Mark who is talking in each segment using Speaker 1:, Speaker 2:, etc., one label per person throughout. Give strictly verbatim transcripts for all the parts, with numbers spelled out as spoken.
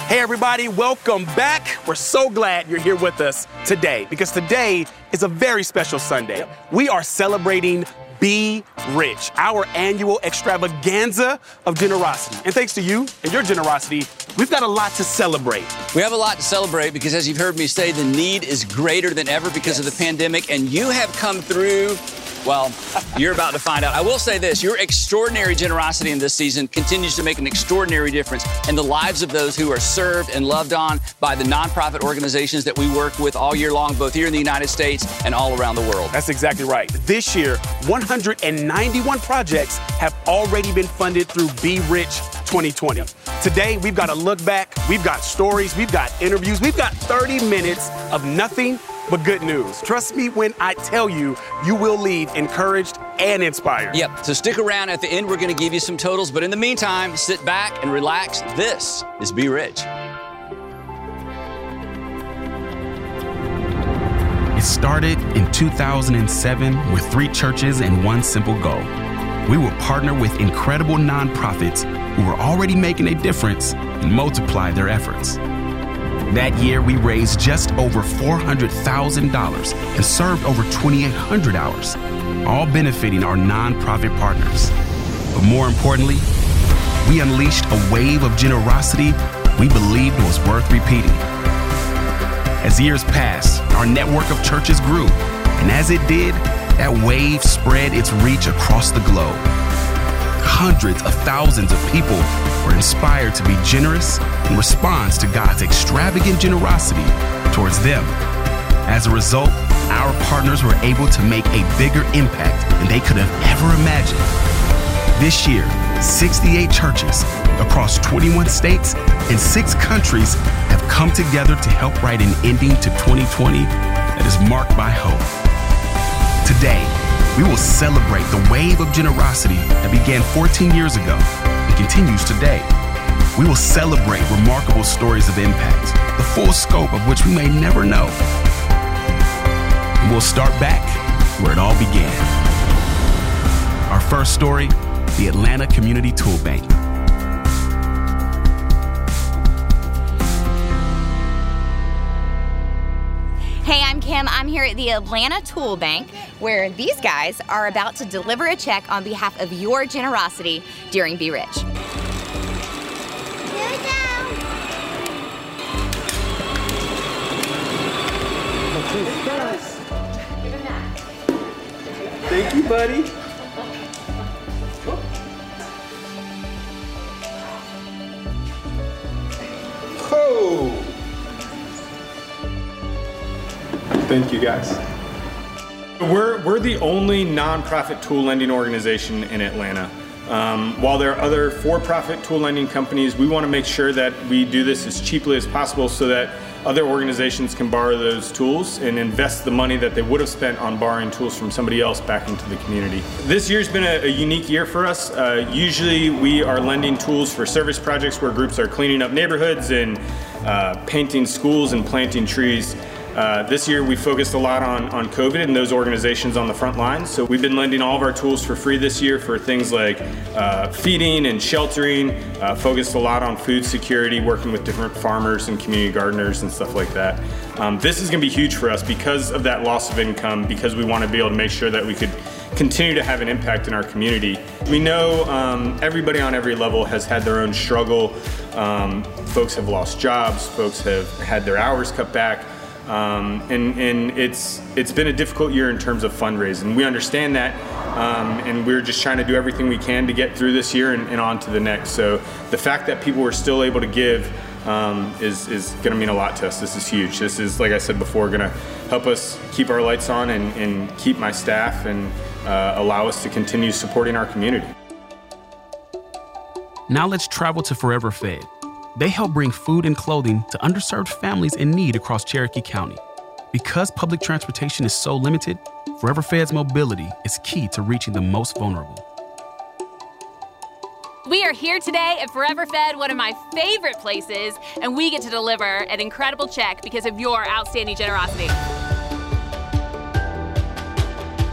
Speaker 1: Hey everybody, welcome back. We're so glad you're here with us today because today is a very special Sunday. Yep. We are celebrating Be Rich, our annual extravaganza of generosity. And thanks to you and your generosity, we've got a lot to celebrate.
Speaker 2: We have a lot to celebrate because, as you've heard me say, the need is greater than ever because yes. of the pandemic, and you have come through. Well, you're about to find out. I will say this, your extraordinary generosity in this season continues to make an extraordinary difference in the lives of those who are served and loved on by the nonprofit organizations that we work with all year long, both here in the United States and all around the world.
Speaker 1: That's exactly right. This year, one hundred ninety-one projects have already been funded through Be Rich twenty twenty. Today, we've got a look back, we've got stories, we've got interviews, we've got thirty minutes of nothing but good news. Trust me when I tell you, you will leave encouraged and inspired.
Speaker 2: Yep, so stick around. At the end, we're gonna give you some totals, but in the meantime, sit back and relax. This is Be Rich.
Speaker 3: It started in two thousand seven with three churches and one simple goal. We will partner with incredible nonprofits who are already making a difference and multiply their efforts. That year, we raised just over four hundred thousand dollars and served over twenty-eight hundred hours, all benefiting our nonprofit partners. But more importantly, we unleashed a wave of generosity we believed was worth repeating. As years passed, our network of churches grew, and as it did, that wave spread its reach across the globe. Hundreds of thousands of people were inspired to be generous in response to God's extravagant generosity towards them. As a result, our partners were able to make a bigger impact than they could have ever imagined. This year, sixty-eight churches across twenty-one states and six countries have come together to help write an ending to twenty twenty that is marked by hope. Today, we will celebrate the wave of generosity that began fourteen years ago and continues today. We will celebrate remarkable stories of impact, the full scope of which we may never know. And we'll start back where it all began. Our first story, the Atlanta Community Tool Bank.
Speaker 4: Hey, I'm Kim. I'm here at the Atlanta Tool Bank, where these guys are about to deliver a check on behalf of your generosity during Be Rich.
Speaker 5: Here we go.
Speaker 1: Thank you, buddy. Oh.
Speaker 6: Thank you, guys. We're, we're the only nonprofit tool lending organization in Atlanta. Um, while there are other for-profit tool lending companies, we want to make sure that we do this as cheaply as possible so that other organizations can borrow those tools and invest the money that they would have spent on borrowing tools from somebody else back into the community. This year's been a, a unique year for us. Uh, usually we are lending tools for service projects where groups are cleaning up neighborhoods and uh, painting schools and planting trees. Uh, this year we focused a lot on, on COVID and those organizations on the front lines. So we've been lending all of our tools for free this year for things like uh, feeding and sheltering, uh, focused a lot on food security, working with different farmers and community gardeners and stuff like that. Um, this is gonna be huge for us because of that loss of income, because we wanna be able to make sure that we could continue to have an impact in our community. We know um, everybody on every level has had their own struggle. Um, folks have lost jobs, folks have had their hours cut back. Um, and and it's it's been a difficult year in terms of fundraising. We understand that, um, and we're just trying to do everything we can to get through this year and, and on to the next. So the fact that people were still able to give um, is, is going to mean a lot to us. This is huge. This is, like I said before, going to help us keep our lights on and, and keep my staff and uh, allow us to continue supporting our community.
Speaker 3: Now let's travel to Forever Fed. They help bring food and clothing to underserved families in need across Cherokee County. Because public transportation is so limited, Forever Fed's mobility is key to reaching the most vulnerable.
Speaker 7: We are here today at Forever Fed, one of my favorite places, and we get to deliver an incredible check because of your outstanding generosity.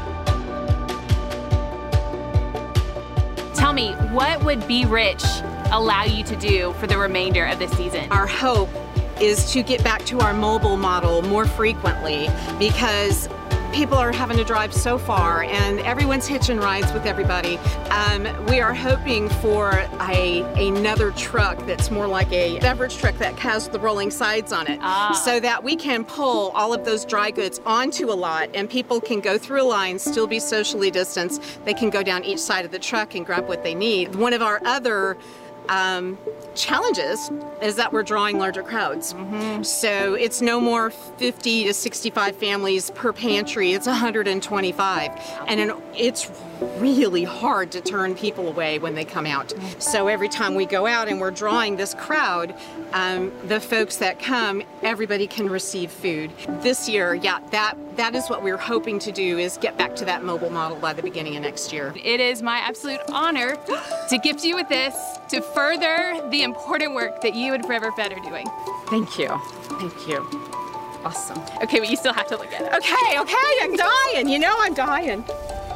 Speaker 7: Tell me, what would Be Rich allow you to do for the remainder of this season?
Speaker 5: Our hope is to get back to our mobile model more frequently, because people are having to drive so far and everyone's hitching rides with everybody. Um, we are hoping for a another truck that's more like a beverage truck that has the rolling sides on it,
Speaker 7: Ah.
Speaker 5: so that we can pull all of those dry goods onto a lot and people can go through a line, still be socially distanced. They can go down each side of the truck and grab what they need. One of our other Um, challenges is that we're drawing larger crowds. Mm-hmm. So it's no more fifty to sixty-five families per pantry, it's one hundred twenty-five. And an, it's really hard to turn people away when they come out. Mm-hmm. So every time we go out and we're drawing this crowd, um, the folks that come, everybody can receive food. This year, yeah, that that is what we're hoping to do, is get back to that mobile model by the beginning of next year.
Speaker 7: It is my absolute honor to gift you with this to further the important work that you and Forever Fed are doing.
Speaker 5: Thank you. Thank you. Awesome.
Speaker 7: Okay, but you still have to look at it.
Speaker 5: Okay, okay, I'm dying. You know I'm dying.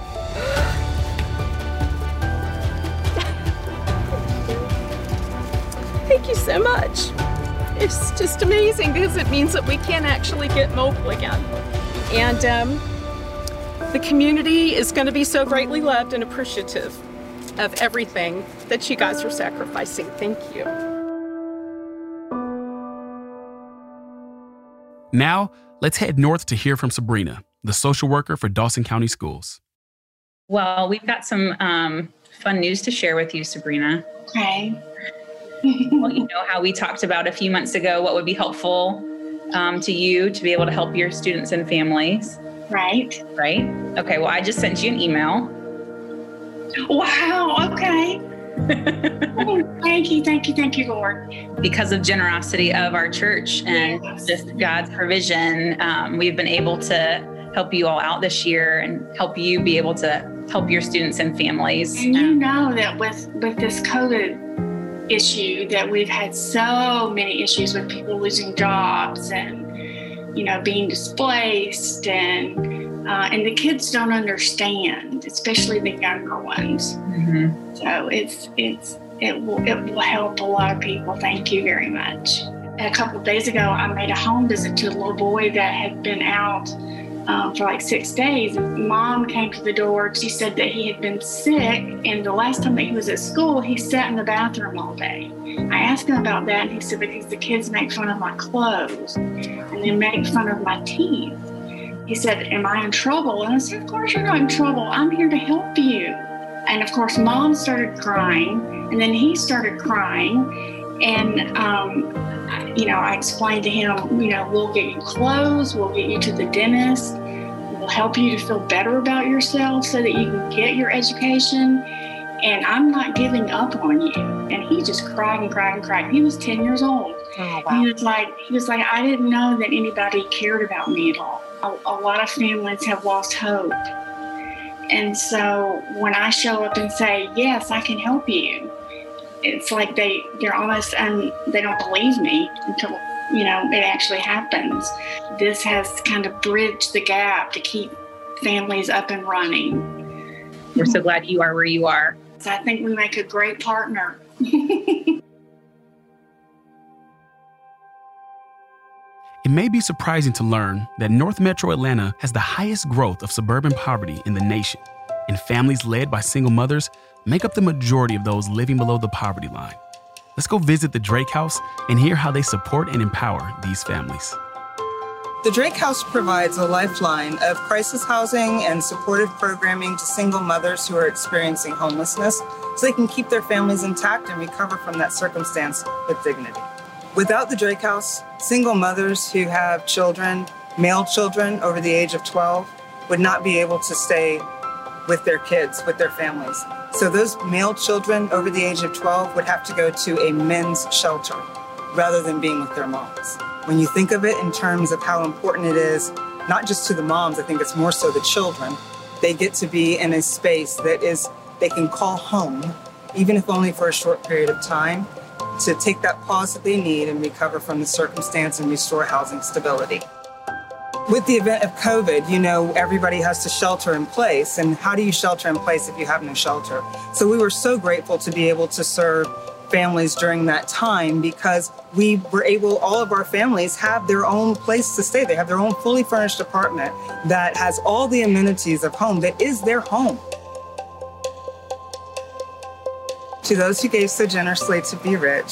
Speaker 5: Thank you so much. It's just amazing because it means that we can actually get mobile again. And um, the community is going to be so greatly loved and appreciative of everything that you guys are sacrificing. Thank you.
Speaker 3: Now, let's head north to hear from Sabrina, the social worker for Dawson County Schools.
Speaker 8: Well, we've got some um, fun news to share with you, Sabrina.
Speaker 9: Okay.
Speaker 8: Well, you know how we talked about a few months ago what would be helpful um, to you to be able to help your students and families.
Speaker 9: Right.
Speaker 8: Right? Okay, well, I just sent you an email.
Speaker 9: Wow, okay. Oh, thank you, thank you, thank you, Lord.
Speaker 8: Because of generosity of our church and
Speaker 9: Yes.
Speaker 8: just God's provision, um, we've been able to help you all out this year and help you be able to help your students and families.
Speaker 9: And you know that with, with this COVID issue, that we've had so many issues with people losing jobs and, you know, being displaced, and uh, and the kids don't understand, especially the younger ones.
Speaker 8: Mm-hmm.
Speaker 9: So it's it's it will it will help a lot of people. Thank you very much. A couple of days ago, I made a home visit to a little boy that had been out um, for like six days. Mom came to the door. She said that he had been sick, and the last time that he was at school, he sat in the bathroom all day. I asked him about that, and he said because the kids make fun of my clothes and they make fun of my teeth. He said, "Am I in trouble?" And I said, "Of course you're not in trouble. I'm here to help you." And of course, Mom started crying, and then he started crying. And, um, you know, I explained to him, you know, we'll get you clothes, we'll get you to the dentist, we'll help you to feel better about yourself so that you can get your education. And I'm not giving up on you. And he just cried and cried and cried. He was ten years old.
Speaker 5: Oh, wow.
Speaker 9: He was like, he was like, I didn't know that anybody cared about me at all. A, a lot of families have lost hope. And so when I show up and say, yes, I can help you, it's like they, they're almost, um, they don't believe me until, you know, it actually happens. This has kind of bridged the gap to keep families up and running.
Speaker 8: We're so glad you are where you are.
Speaker 9: So I think we make a great partner.
Speaker 3: It may be surprising to learn that North Metro Atlanta has the highest growth of suburban poverty in the nation, and families led by single mothers make up the majority of those living below the poverty line. Let's go visit the Drake House and hear how they support and empower these families.
Speaker 10: The Drake House provides a lifeline of crisis housing and supportive programming to single mothers who are experiencing homelessness so they can keep their families intact and recover from that circumstance with dignity. Without the Drake House, single mothers who have children, male children over the age of twelve, would not be able to stay with their kids, with their families. So those male children over the age of twelve would have to go to a men's shelter rather than being with their moms. When you think of it in terms of how important it is, not just to the moms, I think it's more so the children, they get to be in a space that is, they can call home, even if only for a short period of time, to take that pause that they need and recover from the circumstance and restore housing stability. With the event of COVID, you know, everybody has to shelter in place. And how do you shelter in place if you have no shelter? So we were so grateful to be able to serve families during that time because we were able, all of our families have their own place to stay. They have their own fully furnished apartment that has all the amenities of home, that is their home. To those who gave so generously to Be Rich,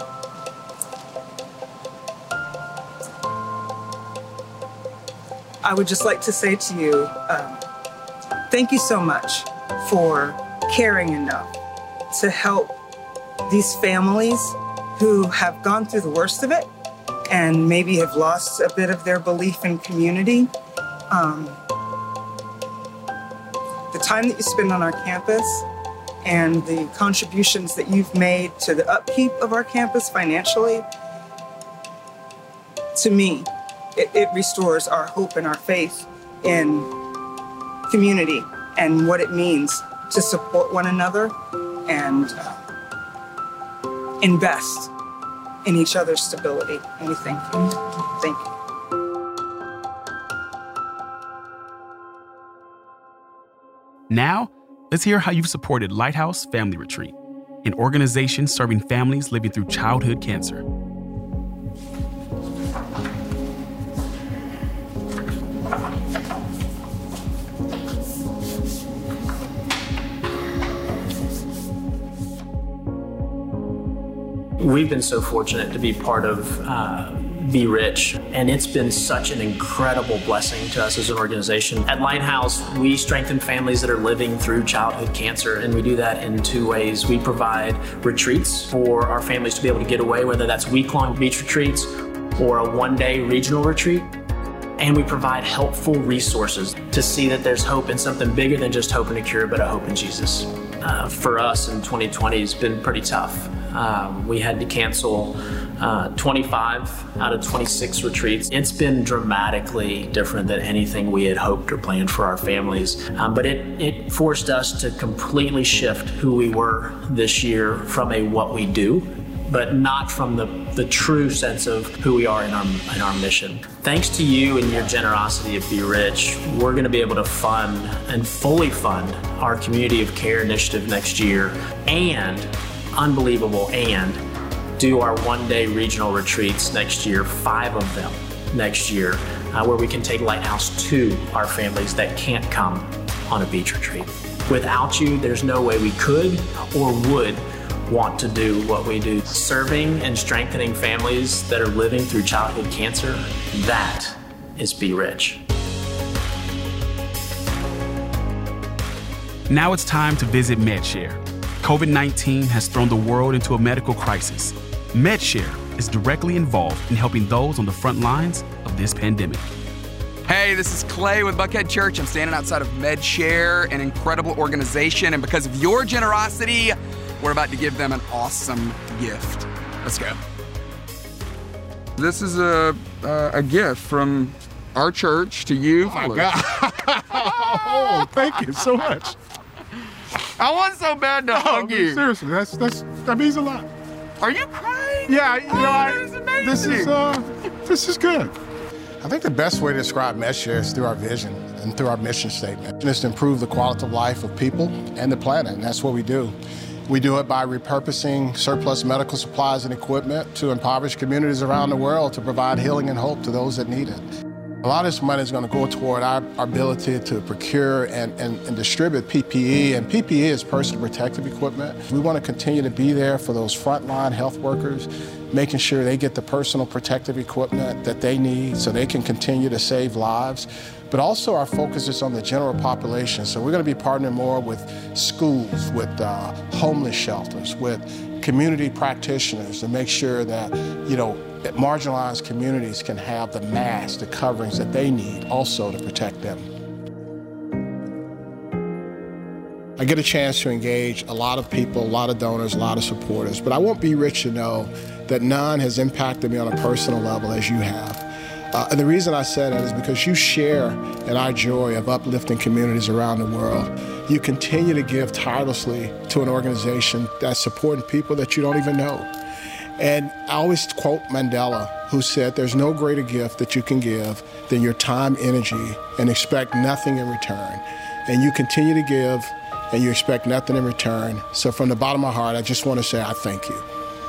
Speaker 10: I would just like to say to you, um, thank you so much for caring enough to help these families who have gone through the worst of it and maybe have lost a bit of their belief in community. Um, the time that you spend on our campus and the contributions that you've made to the upkeep of our campus financially, to me, it, it restores our hope and our faith in community and what it means to support one another and uh, invest in each other's stability. And we thank you. Thank you.
Speaker 3: Now, let's hear how you've supported Lighthouse Family Retreat, an organization serving families living through childhood cancer.
Speaker 11: We've been so fortunate to be part of uh, Be Rich, and it's been such an incredible blessing to us as an organization. At Lighthouse, we strengthen families that are living through childhood cancer, and we do that in two ways. We provide retreats for our families to be able to get away, whether that's week-long beach retreats or a one-day regional retreat. And we provide helpful resources to see that there's hope in something bigger than just hope in a cure, but a hope in Jesus. Uh, for us in twenty twenty, it's been pretty tough. Um, we had to cancel uh, twenty-five out of twenty-six retreats. It's been dramatically different than anything we had hoped or planned for our families. Um, but it, it forced us to completely shift who we were this year from a what we do, but not from the, the true sense of who we are in our, in our mission. Thanks to you and your generosity of Be Rich, we're gonna be able to fund and fully fund our Community of Care initiative next year, and unbelievable, and do our one-day regional retreats next year, five of them next year, uh, where we can take Lighthouse to our families that can't come on a beach retreat. Without you, there's no way we could or would want to do what we do. Serving and strengthening families that are living through childhood cancer, that is Be Rich.
Speaker 3: Now it's time to visit MedShare. COVID nineteen has thrown the world into a medical crisis. MedShare is directly involved in helping those on the front lines of this pandemic.
Speaker 12: Hey, this is Clay with Buckhead Church. I'm standing outside of MedShare, an incredible organization, and because of your generosity, we're about to give them an awesome gift. Let's go. This is a uh, a gift from our church to you.
Speaker 13: Oh my God. Oh, thank you so much.
Speaker 12: I want so bad to
Speaker 13: oh,
Speaker 12: hug you.
Speaker 13: Seriously, that's that's that means a lot.
Speaker 12: Are you crying?
Speaker 13: Yeah, you
Speaker 12: oh,
Speaker 13: know, I,
Speaker 12: this is amazing.
Speaker 13: This is uh, this is good. I think the best way to describe MedShare is through our vision and through our mission statement. It's to improve the quality of life of people and the planet, and that's what we do. We do it by repurposing surplus medical supplies and equipment to impoverished communities around the world to provide healing and hope to those that need it. A lot of this money is going to go toward our, our ability to procure and, and, and distribute P P E, and P P E is personal protective equipment. We want to continue to be there for those frontline health workers, making sure they get the personal protective equipment that they need so they can continue to save lives. But also our focus is on the general population. So we're going to be partnering more with schools, with uh, homeless shelters, with community practitioners to make sure that, you know, that marginalized communities can have the masks, the coverings that they need also to protect them. I get a chance to engage a lot of people, a lot of donors, a lot of supporters, but I want Be Rich to know that none has impacted me on a personal level as you have. Uh, and the reason I said that is because you share in our joy of uplifting communities around the world. You continue to give tirelessly to an organization that's supporting people that you don't even know. And I always quote Mandela, who said, there's no greater gift that you can give than your time, energy, and expect nothing in return. And you continue to give and you expect nothing in return. So from the bottom of my heart, I just want to say I thank you.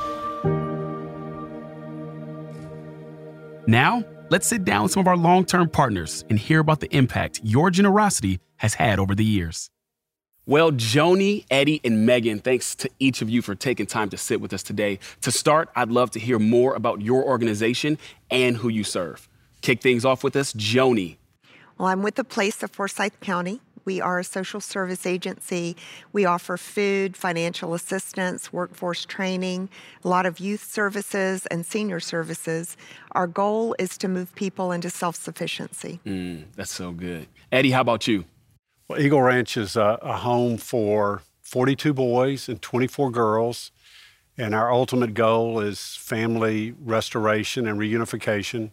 Speaker 3: Now, let's sit down with some of our long-term partners and hear about the impact your generosity has had over the years.
Speaker 1: Well, Joni, Eddie, and Megan, thanks to each of you for taking time to sit with us today. To start, I'd love to hear more about your organization and who you serve. Kick things off with us, Joni.
Speaker 14: Well, I'm with the Place of Forsyth County. We are a social service agency. We offer food, financial assistance, workforce training, a lot of youth services and senior services. Our goal is to move people into self-sufficiency.
Speaker 1: Mm, that's so good. Eddie, how about you?
Speaker 15: Well, Eagle Ranch is a, a home for forty-two boys and twenty-four girls, and our ultimate goal is family restoration and reunification.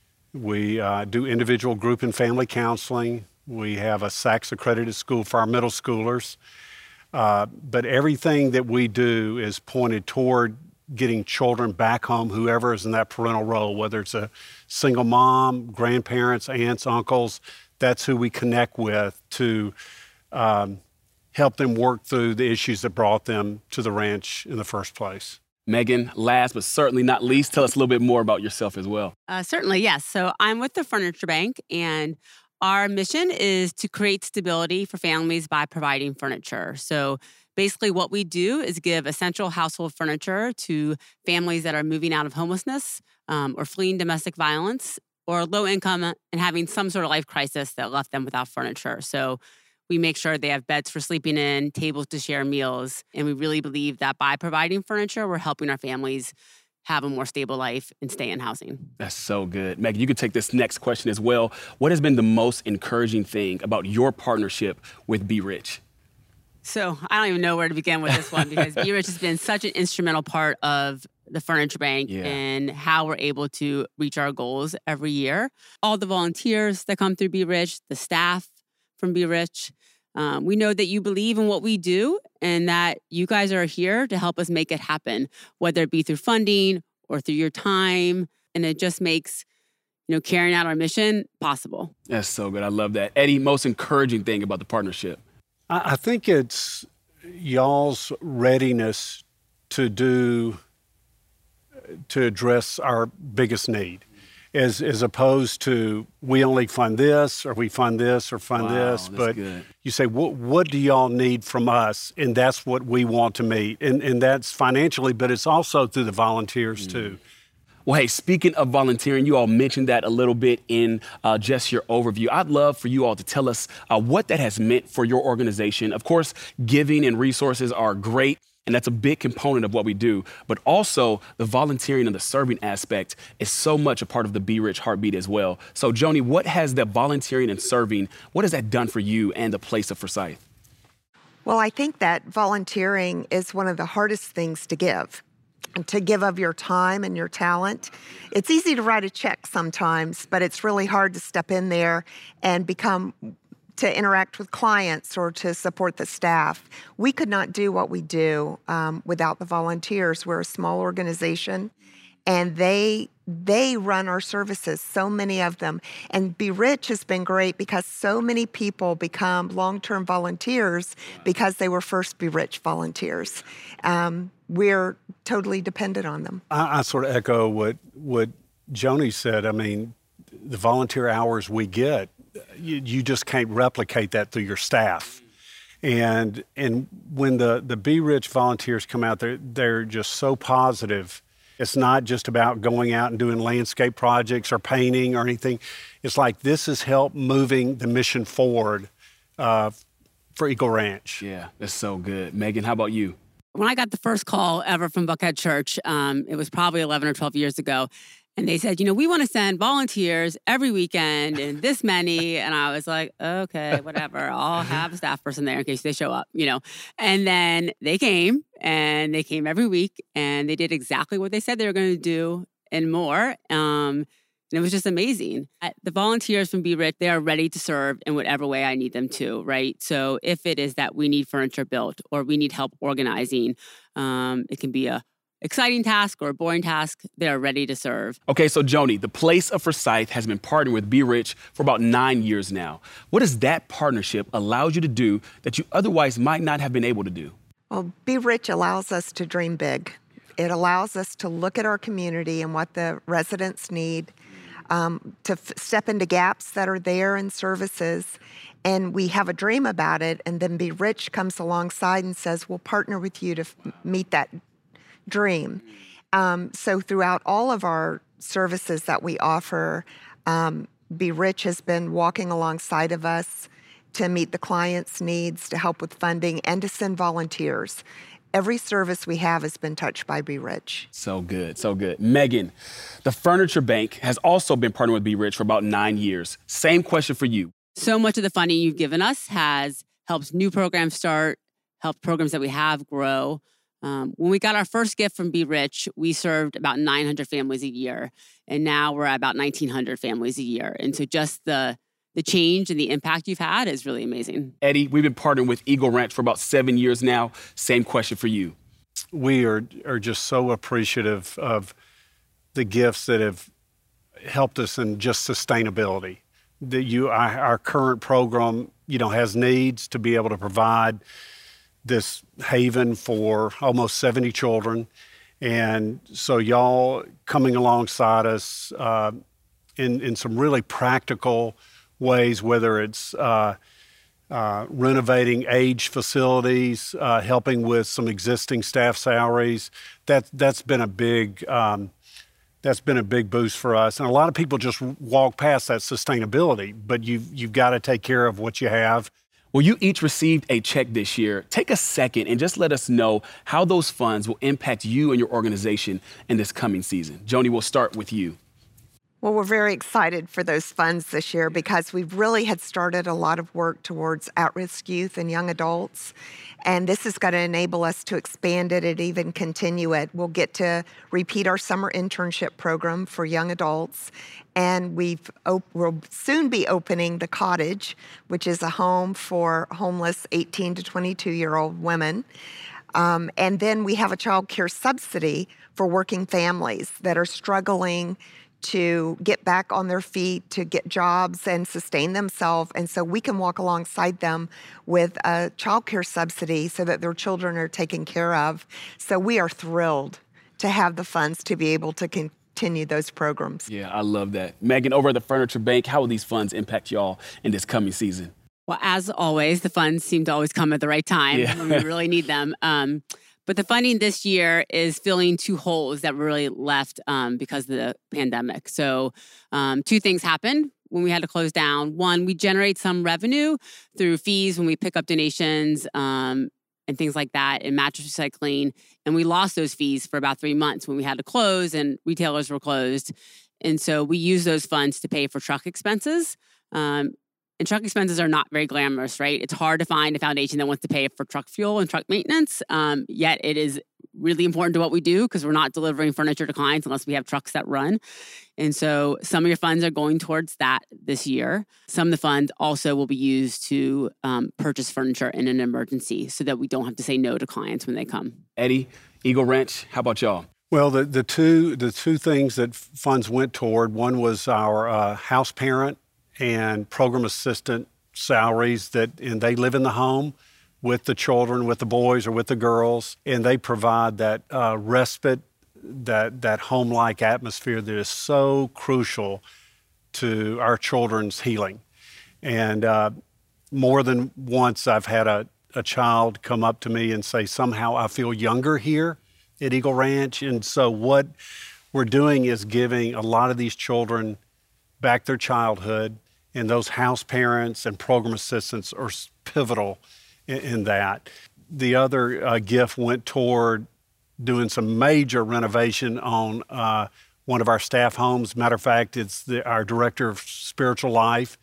Speaker 15: We uh, do individual, group, and family counseling. We have a S A C S-accredited school for our middle schoolers. Uh, but everything that we do is pointed toward getting children back home, whoever is in that parental role, whether it's a single mom, grandparents, aunts, uncles. That's who we connect with to um, help them work through the issues that brought them to the ranch in the first place.
Speaker 1: Megan, last but certainly not least, tell us a little bit more about yourself as well.
Speaker 16: Uh, certainly, yes. So I'm with the Furniture Bank, and our mission is to create stability for families by providing furniture. So basically what we do is give essential household furniture to families that are moving out of homelessness um, or fleeing domestic violence or low income and having some sort of life crisis that left them without furniture. So we make sure they have beds for sleeping in, tables to share meals, and we really believe that by providing furniture, we're helping our families have a more stable life and stay in housing.
Speaker 1: That's so good. Megan, you can take this next question as well. What has been the most encouraging thing about your partnership with Be Rich?
Speaker 16: So I don't even know where to begin with this one because Be Rich has been such an instrumental part of the Furniture Bank yeah. and how we're able to reach our goals every year. All the volunteers that come through Be Rich, the staff from Be Rich, um, we know that you believe in what we do and that you guys are here to help us make it happen, whether it be through funding or through your time. And it just makes, you know, carrying out our mission possible.
Speaker 1: That's so good. I love that. Eddie, most encouraging thing about the partnership?
Speaker 15: I think it's y'all's readiness to do, to address our biggest need, as as opposed to we only fund this or we fund this or fund
Speaker 1: wow,
Speaker 15: this. But
Speaker 1: good.
Speaker 15: You say, what what do y'all need from us? And that's what we want to meet. And, and that's financially, but it's also through the volunteers mm. too.
Speaker 1: Well, hey, speaking of volunteering, you all mentioned that a little bit in uh, just your overview. I'd love for you all to tell us uh, what that has meant for your organization. Of course, giving and resources are great, and that's a big component of what we do. But also, the volunteering and the serving aspect is so much a part of the Be Rich heartbeat as well. So, Joni, what has the volunteering and serving, what has that done for you and the Place of Forsyth?
Speaker 14: Well, I think that volunteering is one of the hardest things to give. To give of your time and your talent. It's easy to write a check sometimes, but it's really hard to step in there and become, to interact with clients or to support the staff. We could not do what we do um, without the volunteers. We're a small organization, and they they run our services, so many of them. And Be Rich has been great because so many people become long-term volunteers because they were first Be Rich volunteers. Um, we're totally dependent on them.
Speaker 15: I, I sort of echo what what Joni said. I mean, the volunteer hours we get, you, you just can't replicate that through your staff. And and when the, the Be Rich volunteers come out, they're, they're just so positive. It's not just about going out and doing landscape projects or painting or anything. It's like this has helped moving the mission forward uh, for Eagle Ranch.
Speaker 1: Yeah, that's so good. Megan, how about you?
Speaker 16: When I got the first call ever from Buckhead Church, um, it was probably eleven or twelve years ago. And they said, you know, we want to send volunteers every weekend and this many. And I was like, okay, whatever. I'll have a staff person there in case they show up, you know. And then they came and they came every week and they did exactly what they said they were going to do and more. Um, and it was just amazing. The volunteers from Be Rich, they are ready to serve in whatever way I need them to, right? So if it is that we need furniture built or we need help organizing, um, it can be a exciting task or a boring task, they're ready to serve.
Speaker 1: Okay, so Joni, the Place of Forsyth has been partnering with Be Rich for about nine years now. What does that partnership allow you to do that you otherwise might not have been able to do?
Speaker 14: Well, Be Rich allows us to dream big. It allows us to look at our community and what the residents need, um, to f- step into gaps that are there in services. And we have a dream about it, and then Be Rich comes alongside and says, we'll partner with you to f- meet that dream. Um, so throughout all of our services that we offer, um, Be Rich has been walking alongside of us to meet the client's needs, to help with funding, and to send volunteers. Every service we have has been touched by Be Rich.
Speaker 1: So good, so good. Megan, the Furniture Bank has also been partnering with Be Rich for about nine years. Same question for you.
Speaker 16: So much of the funding you've given us has helped new programs start, helped programs that we have grow. Um, when we got our first gift from Be Rich, we served about nine hundred families a year, and now we're at about nineteen hundred families a year. And so just the the change and the impact you've had is really amazing.
Speaker 1: Eddie, we've been partnering with Eagle Ranch for about seven years now. Same question for you.
Speaker 15: We are, are just so appreciative of the gifts that have helped us in just sustainability. That you, our, our current program, you know, has needs to be able to provide this haven for almost seventy children. And so y'all coming alongside us uh, in, in some really practical ways, whether it's uh, uh, renovating aged facilities, uh, helping with some existing staff salaries, that, that's been a big um, that's been a big boost for us. And a lot of people just walk past that sustainability, but you've, you've got to take care of what you have.
Speaker 1: Well, you each received a check this year. Take a second and just let us know how those funds will impact you and your organization in this coming season. Joni, we'll start with you.
Speaker 14: Well, we're very excited for those funds this year because we really had started a lot of work towards at-risk youth and young adults. And this is going to enable us to expand it and even continue it. We'll get to repeat our summer internship program for young adults. And we've op- we'll soon be opening The Cottage, which is a home for homeless eighteen to twenty-two-year-old women. Um, and then we have a child care subsidy for working families that are struggling to get back on their feet, to get jobs and sustain themselves. And so we can walk alongside them with a child care subsidy so that their children are taken care of. So we are thrilled to have the funds to be able to continue those programs.
Speaker 1: Yeah, I love that. Megan, over at the Furniture Bank, how will these funds impact y'all in this coming season?
Speaker 16: Well, as always, the funds seem to always come at the right time yeah. when we really need them. Um, But the funding this year is filling two holes that were really left um, because of the pandemic. So um, two things happened when we had to close down. One, we generate some revenue through fees when we pick up donations um, and things like that and mattress recycling. And we lost those fees for about three months when we had to close and retailers were closed. And so we use those funds to pay for truck expenses. Um, And truck expenses are not very glamorous, right? It's hard to find a foundation that wants to pay for truck fuel and truck maintenance, um, yet it is really important to what we do because we're not delivering furniture to clients unless we have trucks that run. And so some of your funds are going towards that this year. Some of the funds also will be used to um, purchase furniture in an emergency so that we don't have to say no to clients when they come.
Speaker 1: Eddie, Eagle Ranch, how about y'all?
Speaker 15: Well, the, the two the two things that funds went toward, one was our uh, house parent and program assistant salaries that, and they live in the home with the children, with the boys or with the girls, and they provide that uh, respite, that that home-like atmosphere that is so crucial to our children's healing. And uh, more than once I've had a, a child come up to me and say, somehow I feel younger here at Eagle Ranch. And so what we're doing is giving a lot of these children back their childhood, and those house parents and program assistants are pivotal in, in that. The other uh, gift went toward doing some major renovation on uh, one of our staff homes. Matter of fact, it's the, our director of spiritual life,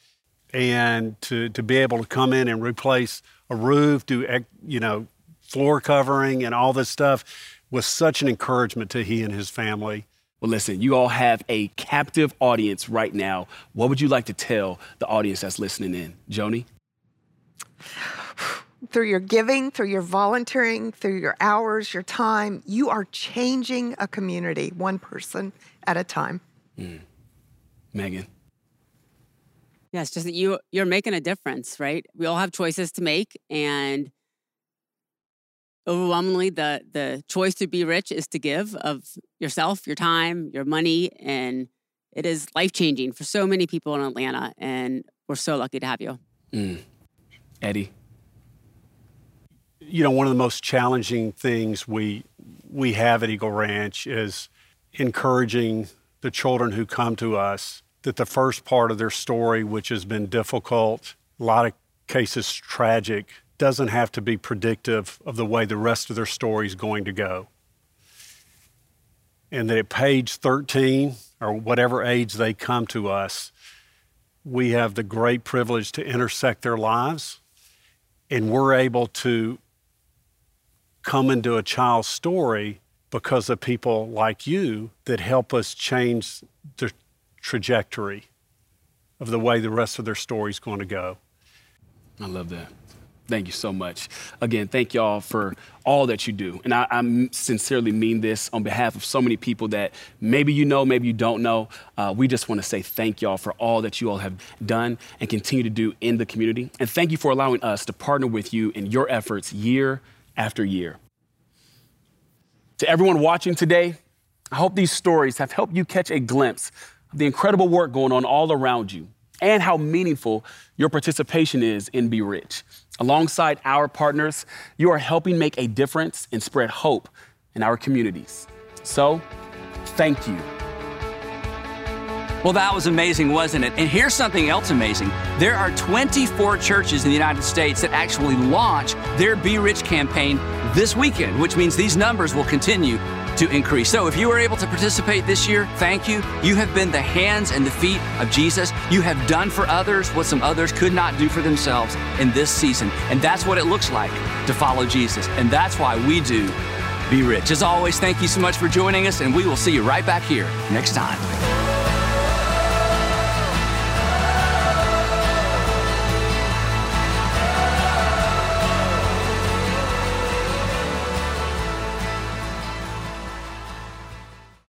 Speaker 15: and to, to be able to come in and replace a roof, do you know floor covering and all this stuff was such an encouragement to he and his family.
Speaker 1: Well, listen, you all have a captive audience right now. What would you like to tell the audience that's listening in? Joni?
Speaker 14: through your giving, through your volunteering, through your hours, your time, you are changing a community, one person at a time.
Speaker 1: Mm. Megan.
Speaker 16: Yeah, it's just that you, you're making a difference, right? We all have choices to make, and overwhelmingly, the, the choice to be rich is to give of yourself, your time, your money, and it is life-changing for so many people in Atlanta, and we're so lucky to have you.
Speaker 1: Mm. Eddie?
Speaker 15: You know, one of the most challenging things we we have at Eagle Ranch is encouraging the children who come to us that the first part of their story, which has been difficult, a lot of cases tragic, doesn't have to be predictive of the way the rest of their story is going to go. And that at page thirteen, or whatever age they come to us, we have the great privilege to intersect their lives, and we're able to come into a child's story because of people like you that help us change the trajectory of the way the rest of their story is going to go.
Speaker 1: I love that. Thank you so much. Again, thank y'all for all that you do. And I, I sincerely mean this on behalf of so many people that maybe you know, maybe you don't know. Uh, we just want to say thank y'all for all that you all have done and continue to do in the community. And thank you for allowing us to partner with you in your efforts year after year. To everyone watching today, I hope these stories have helped you catch a glimpse of the incredible work going on all around you and how meaningful your participation is in Be Rich. Alongside our partners, you are helping make a difference and spread hope in our communities. So, thank you.
Speaker 2: Well, that was amazing, wasn't it? And here's something else amazing. There are twenty-four churches in the United States that actually launch their Be Rich campaign this weekend, which means these numbers will continue to increase. So if you were able to participate this year, thank you. You have been the hands and the feet of Jesus. You have done for others what some others could not do for themselves in this season. And that's what it looks like to follow Jesus. And that's why we do Be Rich. As always, thank you so much for joining us, and we will see you right back here next time.